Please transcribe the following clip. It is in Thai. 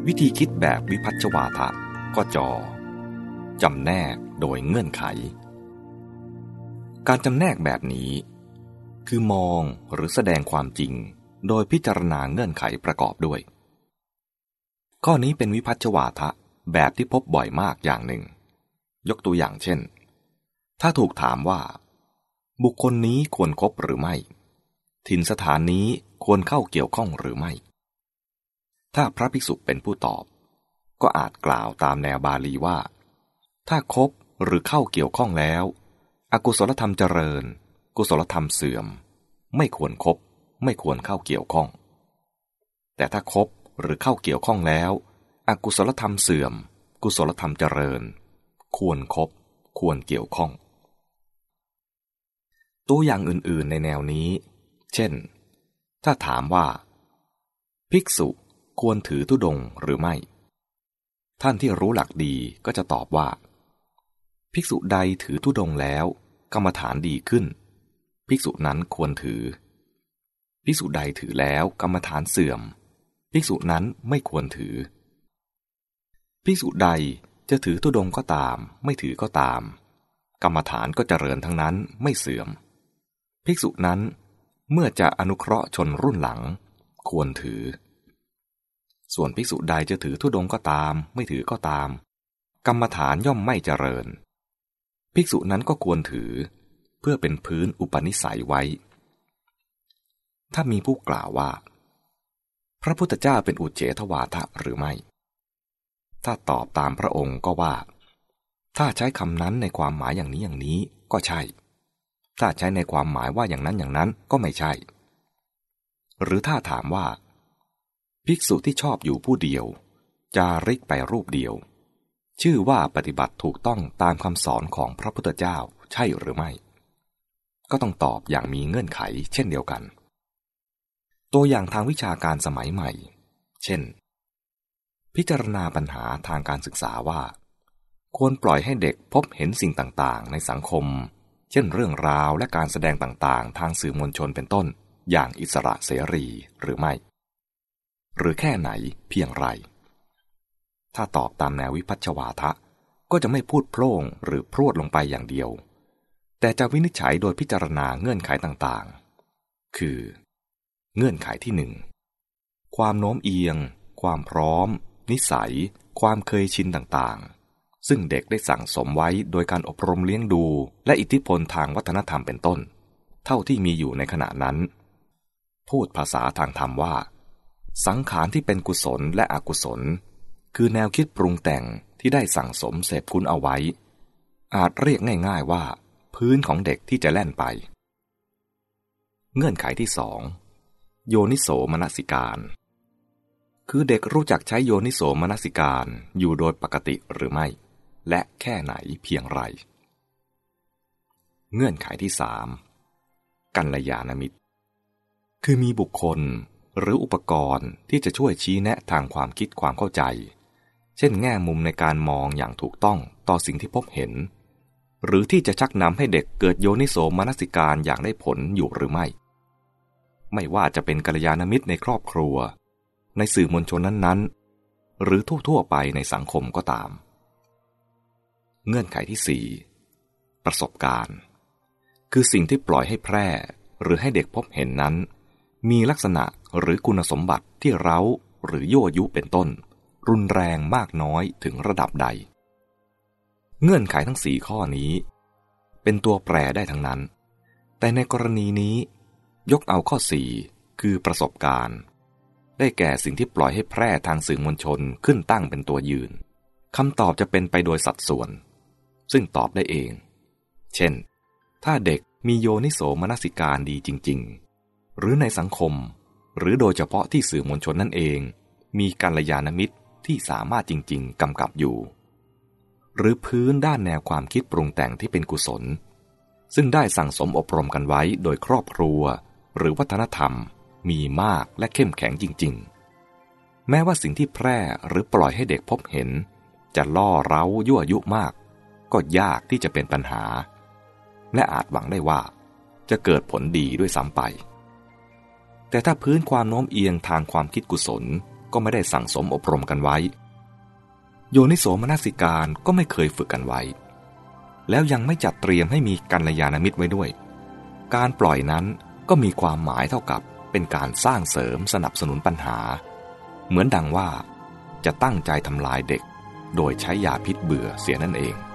วิธีคิดแบบวิพัชชวาทะก็จำแนกโดยเงื่อนไขการจำแนกแบบนี้คือมองหรือแสดงความจริงโดยพิจารณาเงื่อนไขประกอบด้วยข้อนี้เป็นวิพัชชวาทะแบบที่พบบ่อยมากอย่างหนึ่งยกตัวอย่างเช่นถ้าถูกถามว่าบุคคลนี้ควรคบหรือไม่ถิ่นสถานนี้ควรเข้าเกี่ยวข้องหรือไม่ถ้าพระภิกษุเป็นผู้ตอบก็อาจกล่าวตามแนวบาลีว่าถ้าคบหรือเข้าเกี่ยวข้องแล้วอกุศลธรรมเจริญกุศลธรรมเสื่อมไม่ควรคบไม่ควรเข้าเกี่ยวข้องแต่ถ้าคบหรือเข้าเกี่ยวข้องแล้วอกุศลธรรมเสื่อมกุศลธรรมเจริญควรคบควรเกี่ยวข้องตัวอย่างอื่นๆในแนวนี้เช่นถ้าถามว่าภิกษุควรถือธุดงค์หรือไม่ท่านที่รู้หลักดีก็จะตอบว่าภิกษุใดถือธุดงค์แล้วกรรมฐานดีขึ้นภิกษุนั้นควรถือภิกษุใดถือแล้วกรรมฐานเสื่อมภิกษุนั้นไม่ควรถือภิกษุใดจะถือธุดงค์ก็ตามไม่ถือก็ตามกรรมฐานก็เจริญทั้งนั้นไม่เสื่อมภิกษุนั้นเมื่อจะอนุเคราะห์ชนรุ่นหลังควรถือส่วนภิกษุใดจะถือธุดงค์ก็ตามไม่ถือก็ตามกรรมฐานย่อมไม่เจริญภิกษุนั้นก็ควรถือเพื่อเป็นพื้นอุปนิสัยไว้ถ้ามีผู้กล่าวว่าพระพุทธเจ้าเป็นอุเฉทวาทะหรือไม่ถ้าตอบตามพระองค์ก็ว่าถ้าใช้คำนั้นในความหมายอย่างนี้ก็ใช่ถ้าใช้ในความหมายว่าอย่างนั้นก็ไม่ใช่หรือถ้าถามว่าภิกษุที่ชอบอยู่ผู้เดียวจาริกไปรูปเดียวชื่อว่าปฏิบัติถูกต้องตามคำสอนของพระพุทธเจ้าใช่หรือไม่ก็ต้องตอบอย่างมีเงื่อนไขเช่นเดียวกันตัวอย่างทางวิชาการสมัยใหม่เช่นพิจารณาปัญหาทางการศึกษาว่าควรปล่อยให้เด็กพบเห็นสิ่งต่างๆในสังคมเช่นเรื่องราวและการแสดงต่างๆทางสื่อมวลชนเป็นต้นอย่างอิสระเสรีหรือไม่หรือแค่ไหนเพียงไรถ้าตอบตามแนววิพัชชวาทะก็จะไม่พูดโพร่งหรือพรวดลงไปอย่างเดียวแต่จะวินิจฉัยโดยพิจารณาเงื่อนไขต่างๆคือเงื่อนไขที่1ความโน้มเอียงความพร้อมนิสัยความเคยชินต่างๆซึ่งเด็กได้สั่งสมไว้โดยการอบรมเลี้ยงดูและอิทธิพลทางวัฒนธรรมเป็นต้นเท่าที่มีอยู่ในขณะนั้นพูดภาษาทางธรรมว่าสังขารที่เป็นกุศลและอกุศลคือแนวคิดปรุงแต่งที่ได้สั่งสมเสพคุณเอาไว้อาจเรียกง่ายๆว่าพื้นของเด็กที่จะแล่นไปเงื่อนไขที่2โยนิโสมนสิการคือเด็กรู้จักใช้โยนิโสมนสิการอยู่โดยปกติหรือไม่และแค่ไหนเพียงไรเงื่อนไขที่3กัลยาณมิตรคือมีบุคคลหรืออุปกรณ์ที่จะช่วยชี้แนะทางความคิดความเข้าใจเช่นแง่มุมในการมองอย่างถูกต้องต่อสิ่งที่พบเห็นหรือที่จะชักนำให้เด็กเกิดโยนิโสมนสิการอย่างได้ผลอยู่หรือไม่ว่าจะเป็นกัลยาณมิตรในครอบครัวในสื่อมวลชนนั้นๆหรือทั่วๆไปในสังคมก็ตามเงื่อนไขที่4ประสบการณ์คือสิ่งที่ปล่อยให้แพร่หรือให้เด็กพบเห็นนั้นมีลักษณะหรือคุณสมบัติที่เร้าหรือยั่วยุเป็นต้นรุนแรงมากน้อยถึงระดับใดเงื่อนไขทั้ง4ข้อนี้เป็นตัวแปรได้ทั้งนั้นแต่ในกรณีนี้ยกเอาข้อ4คือประสบการณ์ได้แก่สิ่งที่ปล่อยให้แพร่ทางสื่อมวลชนขึ้นตั้งเป็นตัวยืนคำตอบจะเป็นไปโดยสัดส่วนซึ่งตอบได้เองเช่นถ้าเด็กมีโยนิโสมนสิการดีจริงๆหรือในสังคมหรือโดยเฉพาะที่สื่อมวลชนนั่นเองมีกัลยาณมิตรที่สามารถจริงๆกำกับอยู่หรือพื้นด้านแนวความคิดปรุงแต่งที่เป็นกุศลซึ่งได้สั่งสมอบรมกันไว้โดยครอบครัวหรือวัฒนธรรมมีมากและเข้มแข็งจริงๆแม้ว่าสิ่งที่แพร่หรือปล่อยให้เด็กพบเห็นจะล่อเร้ายั่วยุมากก็ยากที่จะเป็นปัญหาและอาจหวังได้ว่าจะเกิดผลดีด้วยซ้ำไปแต่ถ้าพื้นความโน้มเอียงทางความคิดกุศลก็ไม่ได้สั่งสมอบรมกันไว้โยนิโสมนสิการก็ไม่เคยฝึกกันไว้แล้วยังไม่จัดเตรียมให้มีกัลยาณมิตรไว้ด้วยการปล่อยนั้นก็มีความหมายเท่ากับเป็นการสร้างเสริมสนับสนุนปัญหาเหมือนดังว่าจะตั้งใจทำลายเด็กโดยใช้ยาพิษเบื่อเสียนั่นเอง